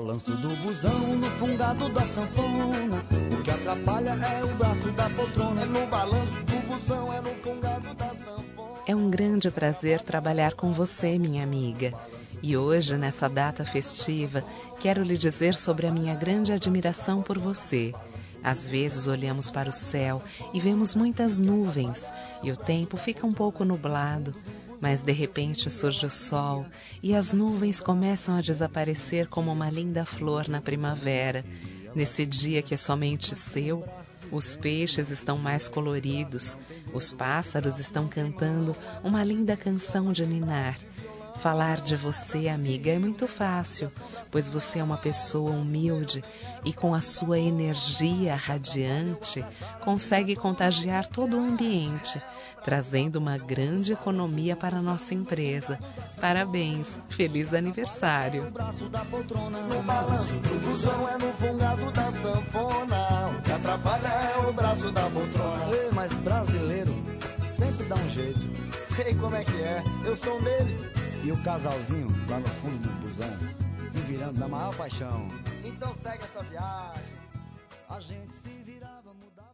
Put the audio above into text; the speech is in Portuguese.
balanço do busão, no fungado da sanfona. O que atrapalha é o braço da poltrona. É no balanço do busão, é no fungado da sanfona. É um grande prazer trabalhar com você, minha amiga. E hoje, nessa data festiva, quero lhe dizer sobre a minha grande admiração por você. Às vezes olhamos para o céu e vemos muitas nuvens e o tempo fica um pouco nublado, mas de repente surge o sol e as nuvens começam a desaparecer como uma linda flor na primavera. Nesse dia que é somente seu, os peixes estão mais coloridos, os pássaros estão cantando uma linda canção de ninar. Falar de você, amiga, é muito fácil, pois você é uma pessoa humilde e com a sua energia radiante consegue contagiar todo o ambiente, trazendo uma grande economia para a nossa empresa. Parabéns, feliz aniversário! O braço da poltrona, no balanço do busão, é no fungado da sanfona. O que atrapalha é o braço da poltrona. Ei, mas brasileiro sempre dá um jeito. Sei como é que é, eu sou um deles. E o casalzinho lá no fundo do busão, se virando na maior paixão. Então segue essa viagem, a gente se virava, mudava.